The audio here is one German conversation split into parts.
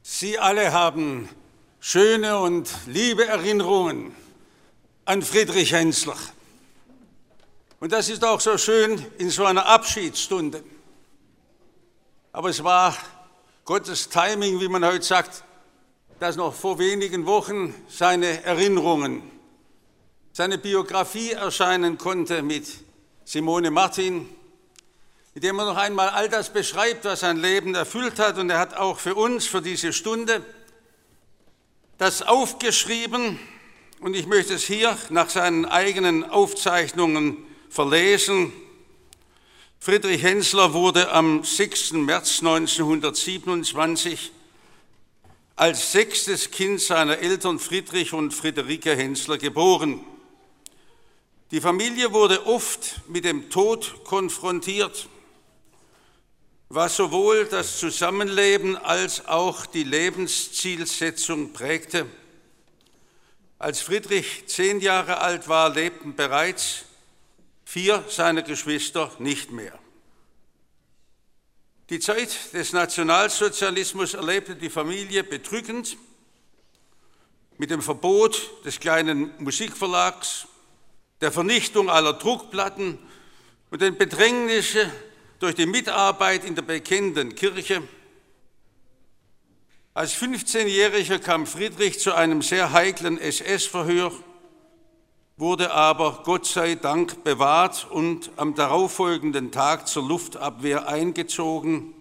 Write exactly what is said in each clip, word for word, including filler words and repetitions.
Sie alle haben schöne und liebe Erinnerungen an Friedrich Hensler. Und das ist auch so schön in so einer Abschiedsstunde. Aber es war Gottes Timing, wie man heute sagt, dass noch vor wenigen Wochen seine Erinnerungen, seine Biografie erscheinen konnte mit Simone Martin, mit dem er noch einmal all das beschreibt, was sein Leben erfüllt hat. Und er hat auch für uns, für diese Stunde, das aufgeschrieben. Und ich möchte es hier nach seinen eigenen Aufzeichnungen verlesen. Friedrich Hensler wurde am sechsten März neunzehnhundertsiebenundzwanzig als sechstes Kind seiner Eltern Friedrich und Friederike Hensler geboren. Die Familie wurde oft mit dem Tod konfrontiert, was sowohl das Zusammenleben als auch die Lebenszielsetzung prägte. Als Friedrich zehn Jahre alt war, lebten bereits vier seiner Geschwister nicht mehr. Die Zeit des Nationalsozialismus erlebte die Familie bedrückend mit dem Verbot des kleinen Musikverlags, der Vernichtung aller Druckplatten und den Bedrängnissen durch die Mitarbeit in der bekennenden Kirche. Als fünfzehnjähriger kam Friedrich zu einem sehr heiklen S S-Verhör, wurde aber Gott sei Dank bewahrt und am darauffolgenden Tag zur Luftabwehr eingezogen.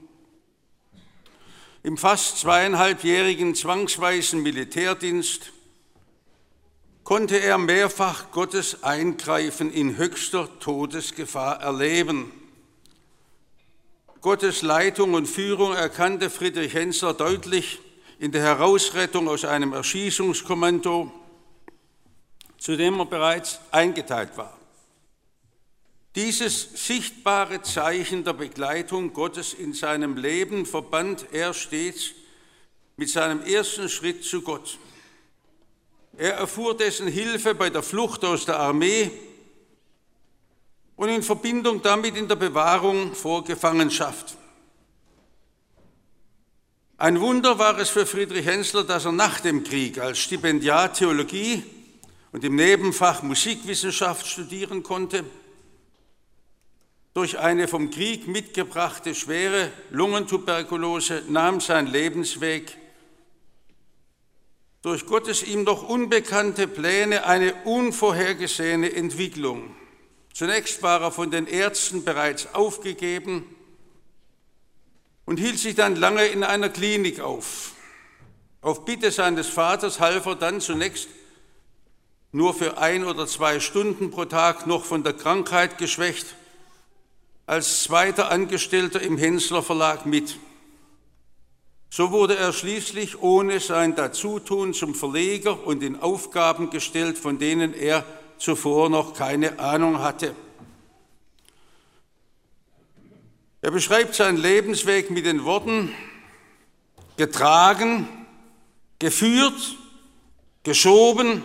Im fast zweieinhalbjährigen zwangsweisen Militärdienst konnte er mehrfach Gottes Eingreifen in höchster Todesgefahr erleben. Gottes Leitung und Führung erkannte Friedrich Hensler deutlich in der Herausrettung aus einem Erschießungskommando, zu dem er bereits eingeteilt war. Dieses sichtbare Zeichen der Begleitung Gottes in seinem Leben verband er stets mit seinem ersten Schritt zu Gott. Er erfuhr dessen Hilfe bei der Flucht aus der Armee und in Verbindung damit in der Bewahrung vor Gefangenschaft. Ein Wunder war es für Friedrich Hensler, dass er nach dem Krieg als Stipendiat Theologie und im Nebenfach Musikwissenschaft studieren konnte. Durch eine vom Krieg mitgebrachte schwere Lungentuberkulose nahm sein Lebensweg durch Gottes ihm noch unbekannte Pläne eine unvorhergesehene Entwicklung. Zunächst war er von den Ärzten bereits aufgegeben und hielt sich dann lange in einer Klinik auf. Auf Bitte seines Vaters half er dann zunächst nur für ein oder zwei Stunden pro Tag, noch von der Krankheit geschwächt, als zweiter Angestellter im Hensler Verlag mit. So wurde er schließlich ohne sein Dazutun zum Verleger und in Aufgaben gestellt, von denen er zuvor noch keine Ahnung hatte. Er beschreibt seinen Lebensweg mit den Worten: getragen, geführt, geschoben.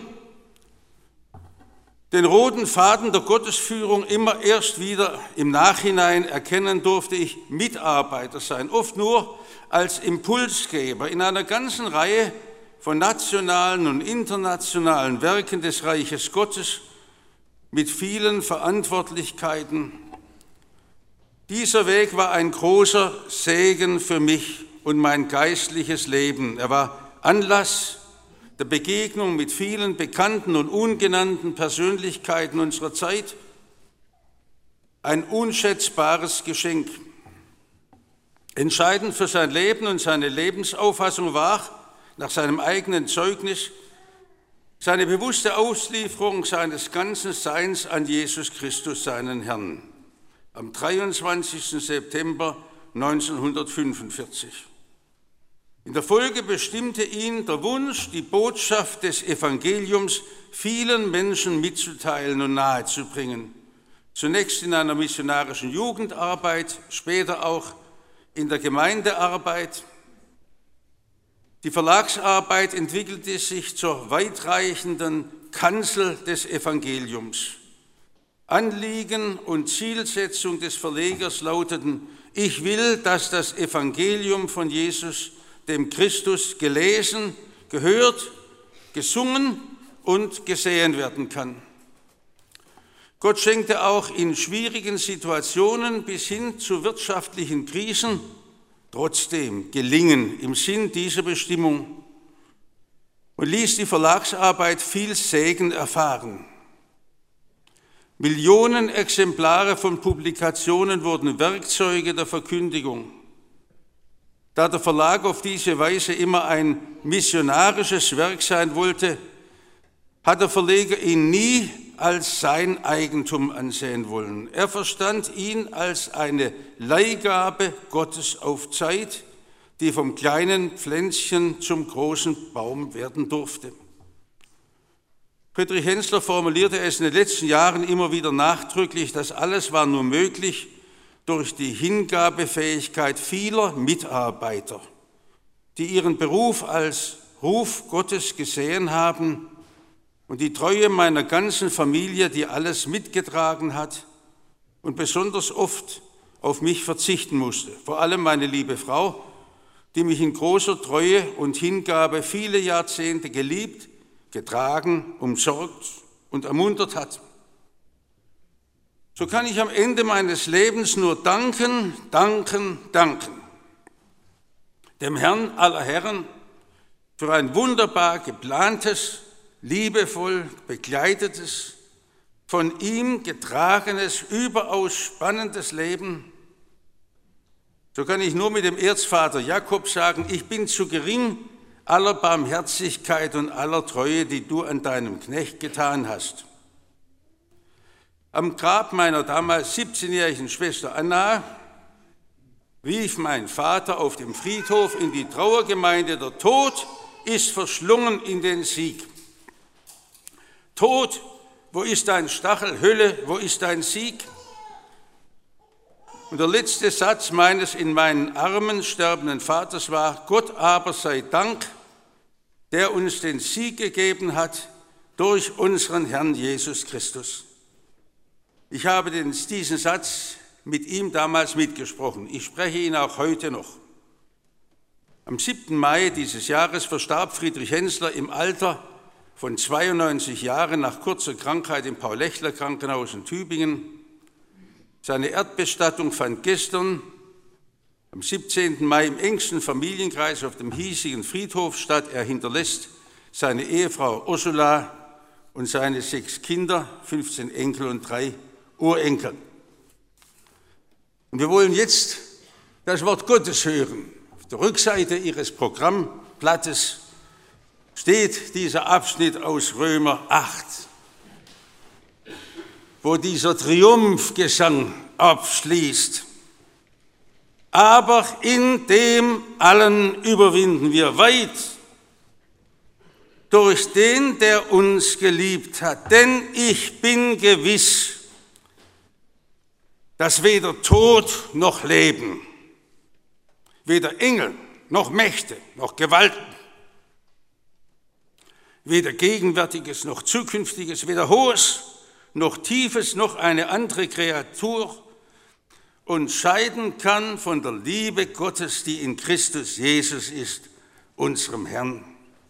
Den roten Faden der Gottesführung immer erst wieder im Nachhinein erkennen durfte ich Mitarbeiter sein, oft nur als Impulsgeber in einer ganzen Reihe von nationalen und internationalen Werken des Reiches Gottes mit vielen Verantwortlichkeiten. Dieser Weg war ein großer Segen für mich und mein geistliches Leben. Er war Anlass der Begegnung mit vielen bekannten und ungenannten Persönlichkeiten unserer Zeit, ein unschätzbares Geschenk. Entscheidend für sein Leben und seine Lebensauffassung war, nach seinem eigenen Zeugnis, seine bewusste Auslieferung seines ganzen Seins an Jesus Christus, seinen Herrn, am dreiundzwanzigsten September neunzehnhundertfünfundvierzig. In der Folge bestimmte ihn der Wunsch, die Botschaft des Evangeliums vielen Menschen mitzuteilen und nahezubringen. Zunächst in einer missionarischen Jugendarbeit, später auch in der Gemeindearbeit. Die Verlagsarbeit entwickelte sich zur weitreichenden Kanzel des Evangeliums. Anliegen und Zielsetzung des Verlegers lauteten: Ich will, dass das Evangelium von Jesus dem Christus gelesen, gehört, gesungen und gesehen werden kann. Gott schenkte auch in schwierigen Situationen bis hin zu wirtschaftlichen Krisen trotzdem Gelingen im Sinn dieser Bestimmung und ließ die Verlagsarbeit viel Segen erfahren. Millionen Exemplare von Publikationen wurden Werkzeuge der Verkündigung. Da der Verlag auf diese Weise immer ein missionarisches Werk sein wollte, hat der Verleger ihn nie als sein Eigentum ansehen wollen. Er verstand ihn als eine Leihgabe Gottes auf Zeit, die vom kleinen Pflänzchen zum großen Baum werden durfte. Friedrich Hensler formulierte es in den letzten Jahren immer wieder nachdrücklich, das alles war nur möglich durch die Hingabefähigkeit vieler Mitarbeiter, die ihren Beruf als Ruf Gottes gesehen haben und die Treue meiner ganzen Familie, die alles mitgetragen hat und besonders oft auf mich verzichten musste. Vor allem meine liebe Frau, die mich in großer Treue und Hingabe viele Jahrzehnte geliebt, getragen, umsorgt und ermuntert hat. So kann ich am Ende meines Lebens nur danken, danken, danken. Dem Herrn aller Herren für ein wunderbar geplantes, liebevoll begleitetes, von ihm getragenes, überaus spannendes Leben. So kann ich nur mit dem Erzvater Jakob sagen, ich bin zu gering aller Barmherzigkeit und aller Treue, die du an deinem Knecht getan hast. Am Grab meiner damals siebzehnjährigen Schwester Anna rief mein Vater auf dem Friedhof in die Trauergemeinde, der Tod ist verschlungen in den Sieg. Tod, wo ist dein Stachel? Hölle, wo ist dein Sieg? Und der letzte Satz meines in meinen Armen sterbenden Vaters war, Gott aber sei Dank, der uns den Sieg gegeben hat durch unseren Herrn Jesus Christus. Ich habe den, diesen Satz mit ihm damals mitgesprochen. Ich spreche ihn auch heute noch. Am siebten Mai dieses Jahres verstarb Friedrich Hensler im Alter von zweiundneunzig Jahren nach kurzer Krankheit im Paul-Lechler-Krankenhaus in Tübingen. Seine Erdbestattung fand gestern, am siebzehnten Mai, im engsten Familienkreis auf dem hiesigen Friedhof statt. Er hinterlässt seine Ehefrau Ursula und seine sechs Kinder, fünfzehn Enkel und drei Urenkel. Und wir wollen jetzt das Wort Gottes hören. Auf der Rückseite Ihres Programmblattes steht dieser Abschnitt aus Römer acht, wo dieser Triumphgesang abschließt. Aber in dem allen überwinden wir weit durch den, der uns geliebt hat. Denn ich bin gewiss, dass weder Tod noch Leben, weder Engel noch Mächte noch Gewalten, weder Gegenwärtiges noch Zukünftiges, weder Hohes noch Tiefes noch eine andere Kreatur uns scheiden kann von der Liebe Gottes, die in Christus Jesus ist, unserem Herrn.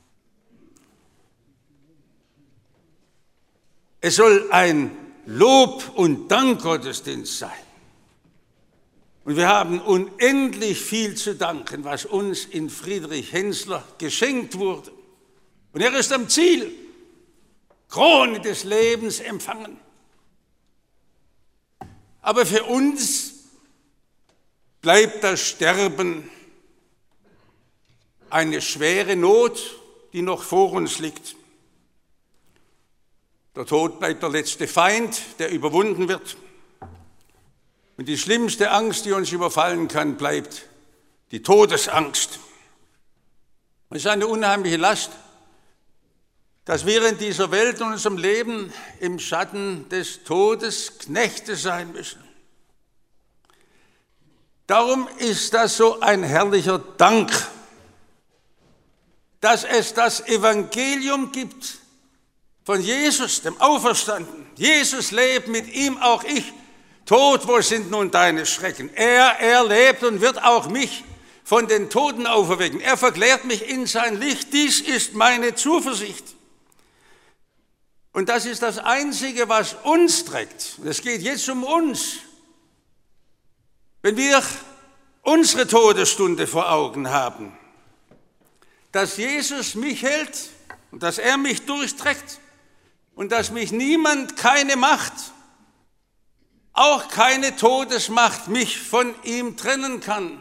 Es soll ein Lob- und Dankgottesdienst sein. Und wir haben unendlich viel zu danken, was uns in Friedrich Hensler geschenkt wurde. Und er ist am Ziel, Krone des Lebens empfangen. Aber für uns bleibt das Sterben eine schwere Not, die noch vor uns liegt. Der Tod bleibt der letzte Feind, der überwunden wird. Und die schlimmste Angst, die uns überfallen kann, bleibt die Todesangst. Es ist eine unheimliche Last, dass wir in dieser Welt und unserem Leben im Schatten des Todes Knechte sein müssen. Darum ist das so ein herrlicher Dank, dass es das Evangelium gibt von Jesus, dem Auferstandenen. Jesus lebt, mit ihm auch ich. Tod, wo sind nun deine Schrecken? Er, er lebt und wird auch mich von den Toten auferwecken. Er verklärt mich in sein Licht. Dies ist meine Zuversicht. Und das ist das Einzige, was uns trägt. Es geht jetzt um uns. Wenn wir unsere Todesstunde vor Augen haben, dass Jesus mich hält und dass er mich durchträgt und dass mich niemand, keine Macht, auch keine Todesmacht mich von ihm trennen kann.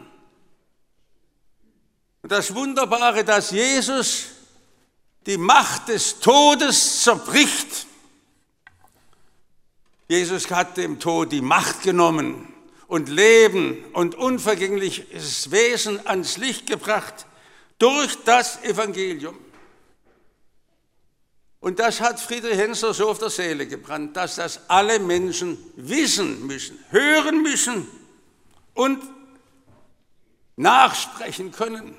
Und das Wunderbare, dass Jesus die Macht des Todes zerbricht. Jesus hat dem Tod die Macht genommen und Leben und unvergängliches Wesen ans Licht gebracht durch das Evangelium. Und das hat Friedrich Hensler so auf der Seele gebrannt, dass das alle Menschen wissen müssen, hören müssen und nachsprechen können.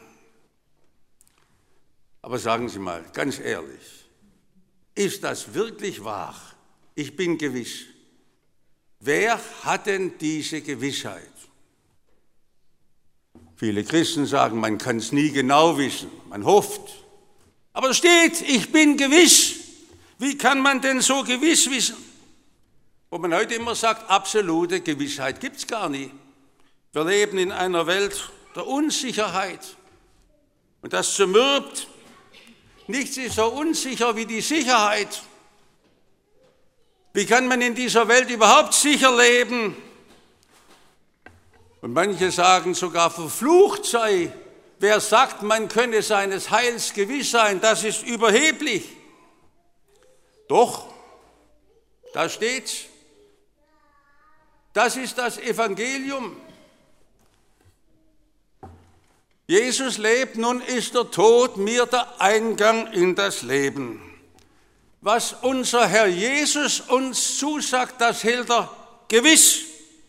Aber sagen Sie mal, ganz ehrlich, ist das wirklich wahr? Ich bin gewiss. Wer hat denn diese Gewissheit? Viele Christen sagen, man kann es nie genau wissen, man hofft. Aber es steht, ich bin gewiss. Wie kann man denn so gewiss wissen? Wo man heute immer sagt, absolute Gewissheit gibt es gar nicht. Wir leben in einer Welt der Unsicherheit. Und das zermürbt. Nichts ist so unsicher wie die Sicherheit. Wie kann man in dieser Welt überhaupt sicher leben? Und manche sagen sogar, verflucht sei, wer sagt, man könne seines Heils gewiss sein, das ist überheblich. Doch, da steht's. Das ist das Evangelium. Jesus lebt, nun ist der Tod mir der Eingang in das Leben. Was unser Herr Jesus uns zusagt, das hält er gewiss.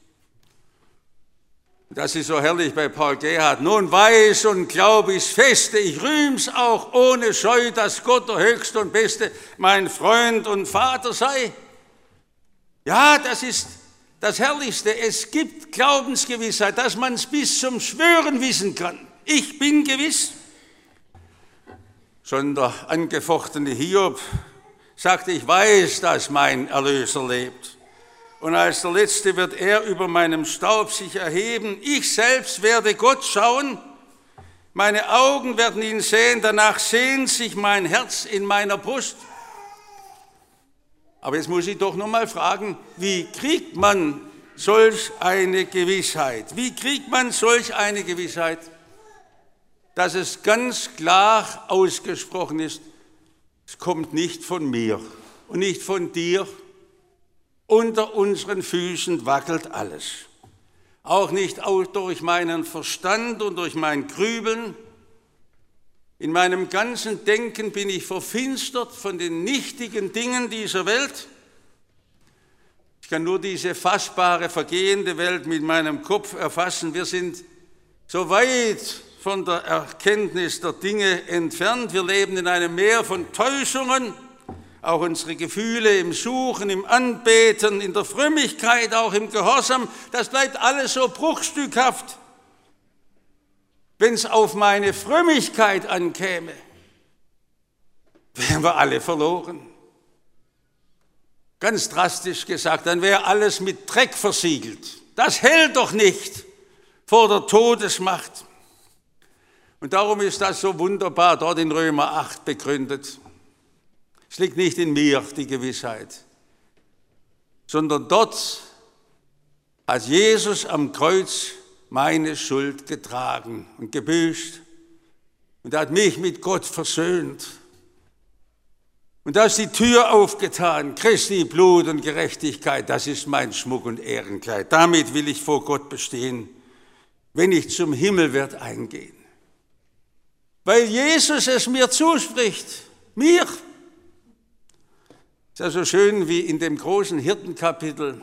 Das ist so herrlich bei Paul Gerhard. Nun weiß und glaube ich feste, ich rühm's auch ohne Scheu, dass Gott der Höchste und Beste mein Freund und Vater sei. Ja, das ist das Herrlichste. Es gibt Glaubensgewissheit, dass man es bis zum Schwören wissen kann. Ich bin gewiss. Schon der angefochtene Hiob sagte, ich weiß, dass mein Erlöser lebt. Und als der Letzte wird er über meinem Staub sich erheben. Ich selbst werde Gott schauen. Meine Augen werden ihn sehen. Danach sehnt sich mein Herz in meiner Brust. Aber jetzt muss ich doch noch mal fragen, wie kriegt man solch eine Gewissheit? Wie kriegt man solch eine Gewissheit? Dass es ganz klar ausgesprochen ist, es kommt nicht von mir und nicht von dir. Unter unseren Füßen wackelt alles. Auch nicht durch meinen Verstand und durch mein Grübeln. In meinem ganzen Denken bin ich verfinstert von den nichtigen Dingen dieser Welt. Ich kann nur diese fassbare, vergehende Welt mit meinem Kopf erfassen. Wir sind so weit von der Erkenntnis der Dinge entfernt. Wir leben in einem Meer von Täuschungen. Auch unsere Gefühle im Suchen, im Anbeten, in der Frömmigkeit, auch im Gehorsam, das bleibt alles so bruchstückhaft. Wenn es auf meine Frömmigkeit ankäme, wären wir alle verloren. Ganz drastisch gesagt, dann wäre alles mit Dreck versiegelt. Das hält doch nicht vor der Todesmacht. Und darum ist das so wunderbar dort in Römer acht begründet. Es liegt nicht in mir, die Gewissheit, sondern dort hat Jesus am Kreuz meine Schuld getragen und gebüßt und hat mich mit Gott versöhnt. Und da ist die Tür aufgetan, Christi Blut und Gerechtigkeit, das ist mein Schmuck und Ehrenkleid. Damit will ich vor Gott bestehen, wenn ich zum Himmel werde eingehen. Weil Jesus es mir zuspricht, mir. Es ist ja so schön, wie in dem großen Hirtenkapitel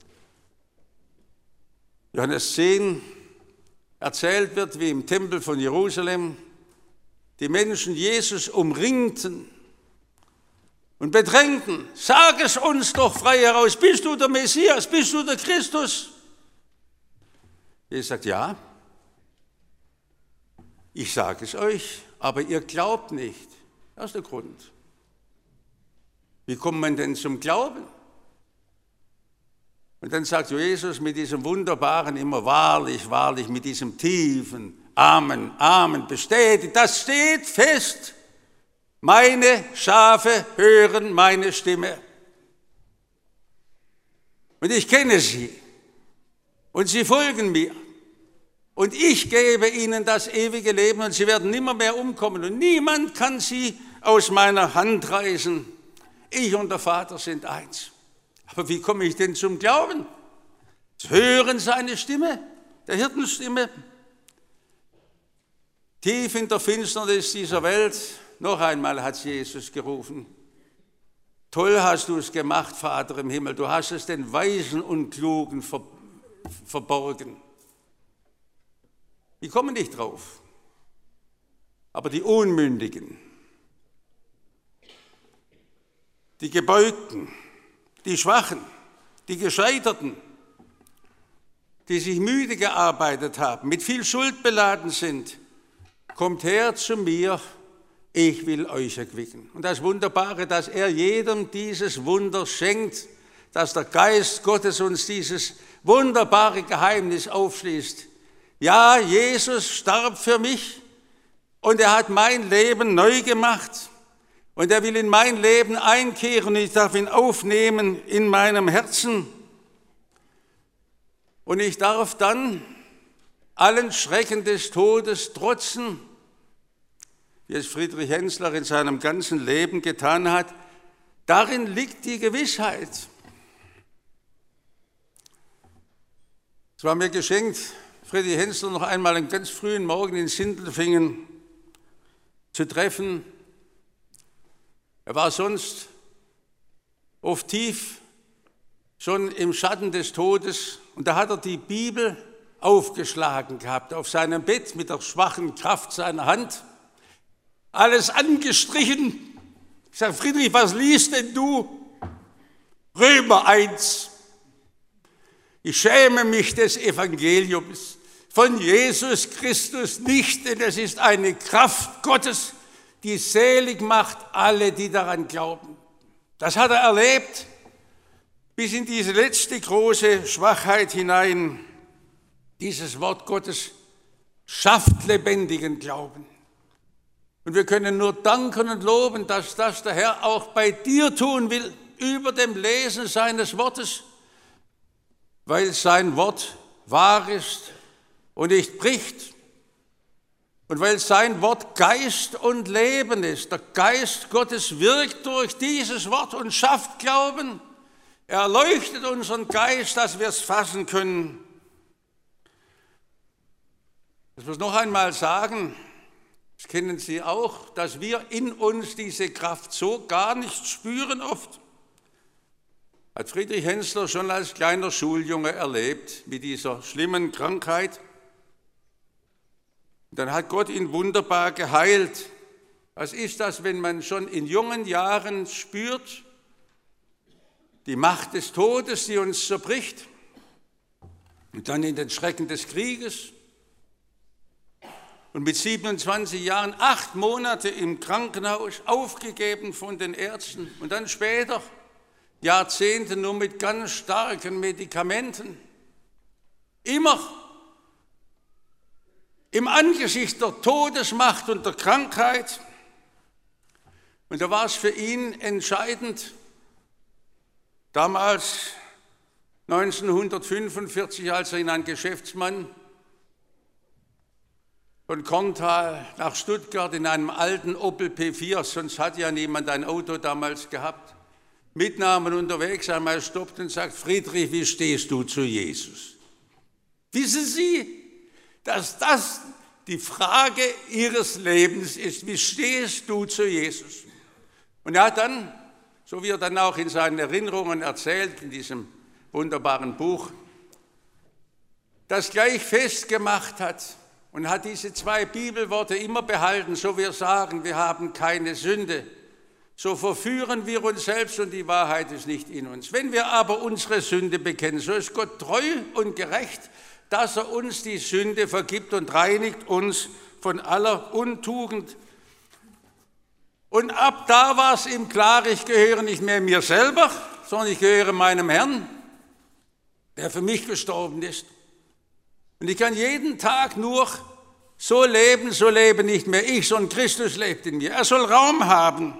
Johannes zehn erzählt wird, wie im Tempel von Jerusalem die Menschen Jesus umringten und bedrängten. Sag es uns doch frei heraus, bist du der Messias, bist du der Christus? Jesus sagt, ja, Ich sage es euch, aber ihr glaubt nicht. Das ist der Grund. Wie kommt man denn zum Glauben? Und dann sagt Jesus mit diesem wunderbaren, immer wahrlich, wahrlich, mit diesem tiefen Amen, Amen bestätigt, das steht fest. Meine Schafe hören meine Stimme. Und ich kenne sie. Und sie folgen mir. Und ich gebe ihnen das ewige Leben und sie werden nimmer mehr umkommen. Und niemand kann sie aus meiner Hand reißen. Ich und der Vater sind eins. Aber wie komme ich denn zum Glauben? Das Hören seine Stimme, der Hirtenstimme. Tief in der Finsternis dieser Welt, noch einmal hat Jesus gerufen. Toll hast du es gemacht, Vater im Himmel. Du hast es den Weisen und Klugen ver- verborgen. Die kommen nicht drauf. Aber die Unmündigen, die Gebeugten, die Schwachen, die Gescheiterten, die sich müde gearbeitet haben, mit viel Schuld beladen sind, kommt her zu mir, ich will euch erquicken. Und das Wunderbare, dass er jedem dieses Wunder schenkt, dass der Geist Gottes uns dieses wunderbare Geheimnis aufschließt. Ja, Jesus starb für mich und er hat mein Leben neu gemacht und er will in mein Leben einkehren und ich darf ihn aufnehmen in meinem Herzen. Und ich darf dann allen Schrecken des Todes trotzen, wie es Friedrich Hensler in seinem ganzen Leben getan hat. Darin liegt die Gewissheit. Es war mir geschenkt, Friedrich Hensler noch einmal einen ganz frühen Morgen in Sindelfingen zu treffen. Er war sonst oft tief, schon im Schatten des Todes, und da hat er die Bibel aufgeschlagen gehabt auf seinem Bett mit der schwachen Kraft seiner Hand, alles angestrichen. Ich sage, Friedrich, was liest denn du? Römer eins. Ich schäme mich des Evangeliums von Jesus Christus nicht, denn es ist eine Kraft Gottes, die selig macht alle, die daran glauben. Das hat er erlebt, bis in diese letzte große Schwachheit hinein. Dieses Wort Gottes schafft lebendigen Glauben. Und wir können nur danken und loben, dass das der Herr auch bei dir tun will, über dem Lesen seines Wortes, weil sein Wort wahr ist und nicht bricht. Und weil sein Wort Geist und Leben ist. Der Geist Gottes wirkt durch dieses Wort und schafft Glauben. Er erleuchtet unseren Geist, dass wir es fassen können. Ich muss noch einmal sagen, das kennen Sie auch, dass wir in uns diese Kraft so gar nicht spüren oft. Hat Friedrich Hensler schon als kleiner Schuljunge erlebt mit dieser schlimmen Krankheit. Und dann hat Gott ihn wunderbar geheilt. Was ist das, wenn man schon in jungen Jahren spürt, die Macht des Todes, die uns zerbricht, und dann in den Schrecken des Krieges und mit siebenundzwanzig Jahren acht Monate im Krankenhaus, aufgegeben von den Ärzten und dann später Jahrzehnte nur mit ganz starken Medikamenten, immer im Angesicht der Todesmacht und der Krankheit. Und da war es für ihn entscheidend, damals neunzehnhundertfünfundvierzig, als er ihn ein Geschäftsmann von Korntal nach Stuttgart in einem alten Opel P vier, sonst hat ja niemand ein Auto damals gehabt, mitnahm und unterwegs einmal stoppt und sagt, Friedrich, wie stehst du zu Jesus? Wissen Sie, dass das die Frage Ihres Lebens ist, wie stehst du zu Jesus? Und er hat dann, so wie er dann auch in seinen Erinnerungen erzählt, in diesem wunderbaren Buch, das gleich festgemacht hat und hat diese zwei Bibelworte immer behalten, so wir sagen, wir haben keine Sünde, so verführen wir uns selbst und die Wahrheit ist nicht in uns. Wenn wir aber unsere Sünde bekennen, so ist Gott treu und gerecht, dass er uns die Sünde vergibt und reinigt uns von aller Untugend. Und ab da war es ihm klar, ich gehöre nicht mehr mir selber, sondern ich gehöre meinem Herrn, der für mich gestorben ist. Und ich kann jeden Tag nur so leben, so lebe nicht mehr ich, sondern Christus lebt in mir. Er soll Raum haben.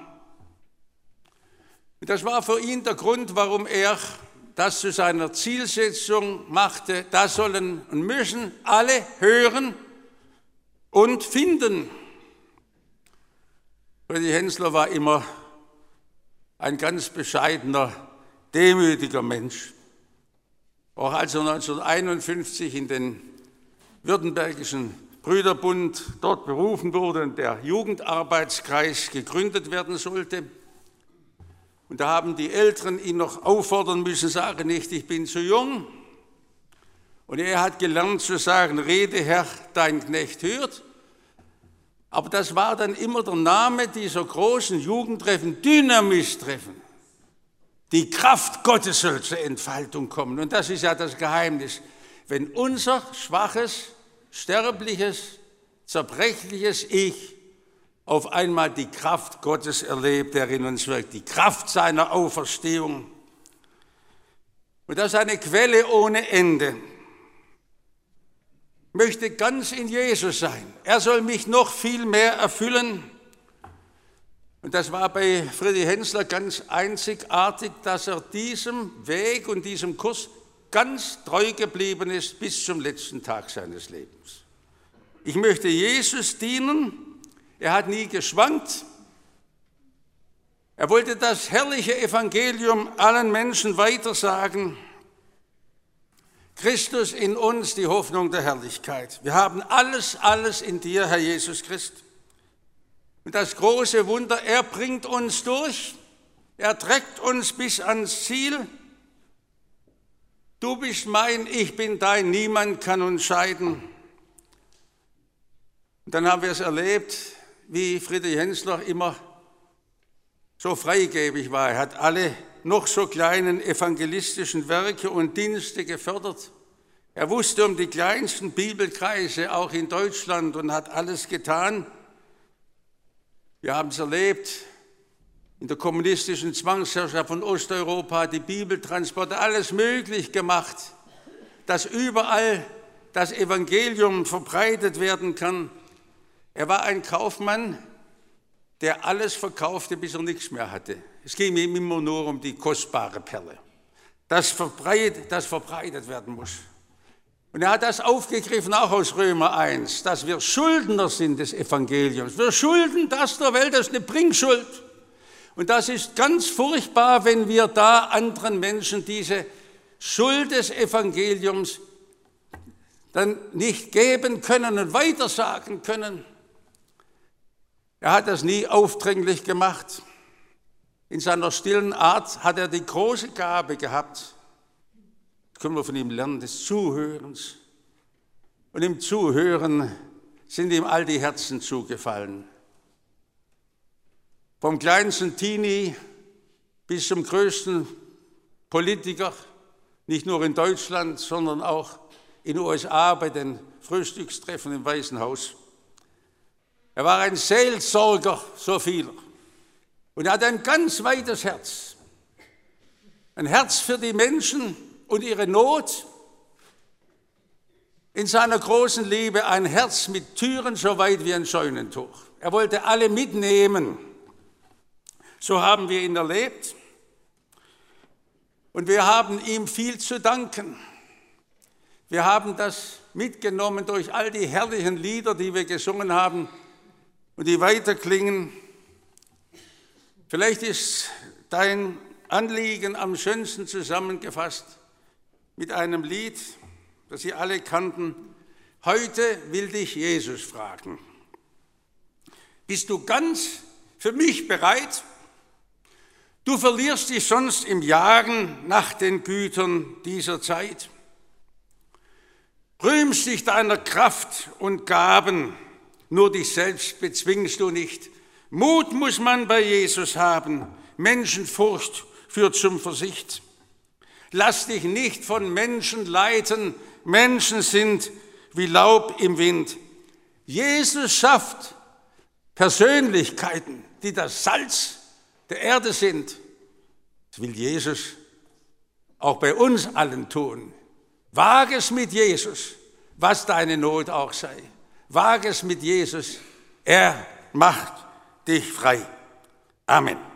Und das war für ihn der Grund, warum er das zu seiner Zielsetzung machte. Das sollen und müssen alle hören und finden. Friedrich Hensler war immer ein ganz bescheidener, demütiger Mensch. Auch als er neunzehnhunderteinundfünfzig in den Württembergischen Brüderbund dort berufen wurde und der Jugendarbeitskreis gegründet werden sollte. Und da haben die Älteren ihn noch auffordern müssen, sage nicht, ich bin zu jung. Und er hat gelernt zu sagen, rede Herr, dein Knecht hört. Aber das war dann immer der Name dieser großen Jugendtreffen, Dynamis-Treffen. Die Kraft Gottes soll zur Entfaltung kommen. Und das ist ja das Geheimnis. Wenn unser schwaches, sterbliches, zerbrechliches Ich auf einmal die Kraft Gottes erlebt, der in uns wirkt, die Kraft seiner Auferstehung. Und das ist eine Quelle ohne Ende. Ich möchte ganz in Jesus sein. Er soll mich noch viel mehr erfüllen. Und das war bei Friedrich Hensler ganz einzigartig, dass er diesem Weg und diesem Kurs ganz treu geblieben ist bis zum letzten Tag seines Lebens. Ich möchte Jesus dienen. Er hat nie geschwankt. Er wollte das herrliche Evangelium allen Menschen weitersagen. Christus in uns, die Hoffnung der Herrlichkeit. Wir haben alles, alles in dir, Herr Jesus Christ. Und das große Wunder, er bringt uns durch. Er trägt uns bis ans Ziel. Du bist mein, ich bin dein, niemand kann uns scheiden. Und dann haben wir es erlebt, wie Friedrich Hensler immer so freigebig war. Er hat alle noch so kleinen evangelistischen Werke und Dienste gefördert. Er wusste um die kleinsten Bibelkreise, auch in Deutschland, und hat alles getan. Wir haben es erlebt in der kommunistischen Zwangsherrschaft von Osteuropa, die Bibeltransporte, alles möglich gemacht, dass überall das Evangelium verbreitet werden kann. Er war ein Kaufmann, der alles verkaufte, bis er nichts mehr hatte. Es ging ihm immer nur um die kostbare Perle, das verbreitet, das verbreitet werden muss. Und er hat das aufgegriffen, auch aus Römer eins, dass wir Schuldner sind des Evangeliums. Wir schulden das der Welt, das ist eine Bringschuld. Und das ist ganz furchtbar, wenn wir da anderen Menschen diese Schuld des Evangeliums dann nicht geben können und weitersagen können. Er hat das nie aufdringlich gemacht. In seiner stillen Art hat er die große Gabe gehabt, das können wir von ihm lernen, des Zuhörens. Und im Zuhören sind ihm all die Herzen zugefallen. Vom kleinsten Teenie bis zum größten Politiker, nicht nur in Deutschland, sondern auch in den U S A bei den Frühstückstreffen im Weißen Haus. Er war ein Seelsorger so vieler und er hat ein ganz weites Herz. Ein Herz für die Menschen und ihre Not. In seiner großen Liebe ein Herz mit Türen so weit wie ein Scheunentuch. Er wollte alle mitnehmen. So haben wir ihn erlebt und wir haben ihm viel zu danken. Wir haben das mitgenommen durch all die herrlichen Lieder, die wir gesungen haben und die weiterklingen. Vielleicht ist dein Anliegen am schönsten zusammengefasst mit einem Lied, das Sie alle kannten. Heute will dich Jesus fragen. Bist du ganz für mich bereit? Du verlierst dich sonst im Jagen nach den Gütern dieser Zeit. Rühmst dich deiner Kraft und Gaben, nur dich selbst bezwingst du nicht. Mut muss man bei Jesus haben, Menschenfurcht führt zum Versicht. Lass dich nicht von Menschen leiten, Menschen sind wie Laub im Wind. Jesus schafft Persönlichkeiten, die das Salz der Erde sind. Das will Jesus auch bei uns allen tun. Wage es mit Jesus, was deine Not auch sei. Wage es mit Jesus, er macht dich frei. Amen.